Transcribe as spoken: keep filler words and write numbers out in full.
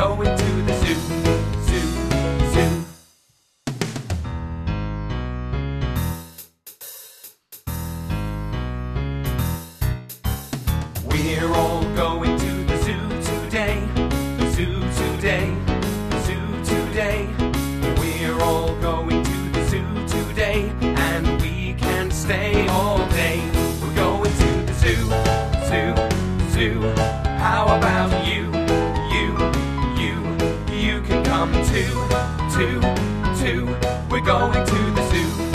going to the zoo, zoo, zoo. We're all going to the zoo today, the zoo today, the zoo today. We're all going to the zoo today, and we can stay all day. We're going to the zoo, zoo, zoo. How about you, you, you? You can come too, too, too. We're going to the zoo.